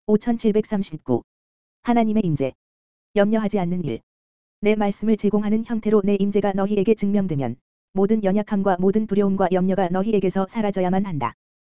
5739. 하나님의 임재. 염려하지 않는 일. 내 말씀을 제공하는 형태로 내 임재가 너희에게 증명되면 모든 연약함과 모든 두려움과 염려가 너희에게서 사라져야만 한다.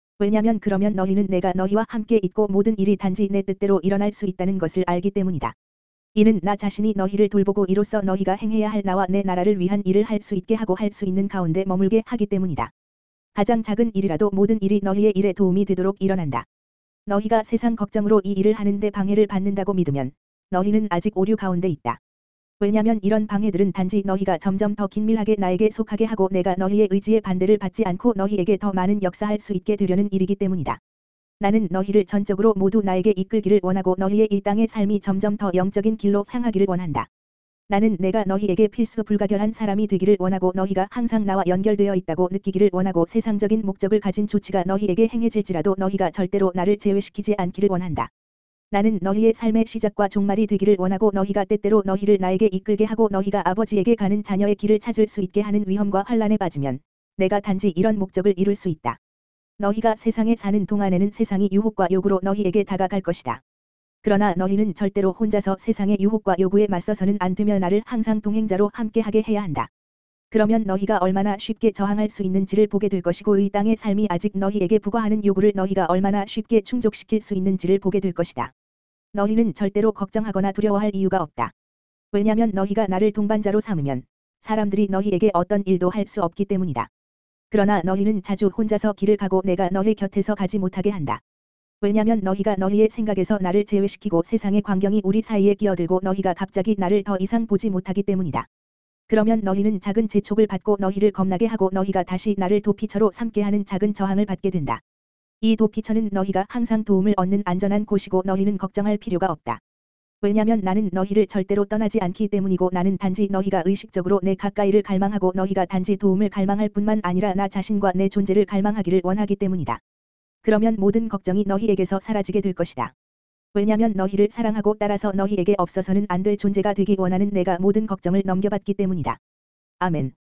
왜냐면 그러면 너희는 내가 너희와 함께 있고 모든 일이 단지 내 뜻대로 일어날 수 있다는 것을 알기 때문이다. 이는 나 자신이 너희를 돌보고 이로써 너희가 행해야 할 나와 내 나라를 위한 일을 할 수 있게 하고 할 수 있는 가운데 머물게 하기 때문이다. 가장 작은 일이라도 모든 일이 너희의 일에 도움이 되도록 일어난다. 너희가 세상 걱정으로 이 일을 하는데 방해를 받는다고 믿으면 너희는 아직 오류 가운데 있다. 왜냐면 이런 방해들은 단지 너희가 점점 더 긴밀하게 나에게 속하게 하고 내가 너희의 의지에 반대를 받지 않고 너희에게 더 많은 역사할 수 있게 되려는 일이기 때문이다. 나는 너희를 전적으로 모두 나에게 이끌기를 원하고 너희의 이 땅의 삶이 점점 더 영적인 길로 향하기를 원한다. 나는 내가 너희에게 필수 불가결한 사람이 되기를 원하고 너희가 항상 나와 연결되어 있다고 느끼기를 원하고 세상적인 목적을 가진 조치가 너희에게 행해질지라도 너희가 절대로 나를 제외시키지 않기를 원한다. 나는 너희의 삶의 시작과 종말이 되기를 원하고 너희가 때때로 너희를 나에게 이끌게 하고 너희가 아버지에게 가는 자녀의 길을 찾을 수 있게 하는 위험과 환란에 빠지면 내가 단지 이런 목적을 이룰 수 있다. 너희가 세상에 사는 동안에는 세상이 유혹과 요구로 너희에게 다가갈 것이다. 그러나 너희는 절대로 혼자서 세상의 유혹과 요구에 맞서서는 안 되며 나를 항상 동행자로 함께하게 해야 한다. 그러면 너희가 얼마나 쉽게 저항할 수 있는지를 보게 될 것이고 이 땅의 삶이 아직 너희에게 부과하는 요구를 너희가 얼마나 쉽게 충족시킬 수 있는지를 보게 될 것이다. 너희는 절대로 걱정하거나 두려워할 이유가 없다. 왜냐면 너희가 나를 동반자로 삼으면 사람들이 너희에게 어떤 일도 할 수 없기 때문이다. 그러나 너희는 자주 혼자서 길을 가고 내가 너희 곁에서 가지 못하게 한다. 왜냐면 너희가 너희의 생각에서 나를 제외시키고 세상의 광경이 우리 사이에 끼어들고 너희가 갑자기 나를 더 이상 보지 못하기 때문이다. 그러면 너희는 작은 재촉을 받고 너희를 겁나게 하고 너희가 다시 나를 도피처로 삼게 하는 작은 저항을 받게 된다. 이 도피처는 너희가 항상 도움을 얻는 안전한 곳이고 너희는 걱정할 필요가 없다. 왜냐면 나는 너희를 절대로 떠나지 않기 때문이고 나는 단지 너희가 의식적으로 내 가까이를 갈망하고 너희가 단지 도움을 갈망할 뿐만 아니라 나 자신과 내 존재를 갈망하기를 원하기 때문이다. 그러면 모든 걱정이 너희에게서 사라지게 될 것이다. 왜냐면 너희를 사랑하고 따라서 너희에게 없어서는 안 될 존재가 되기 원하는 내가 모든 걱정을 넘겨받기 때문이다. 아멘.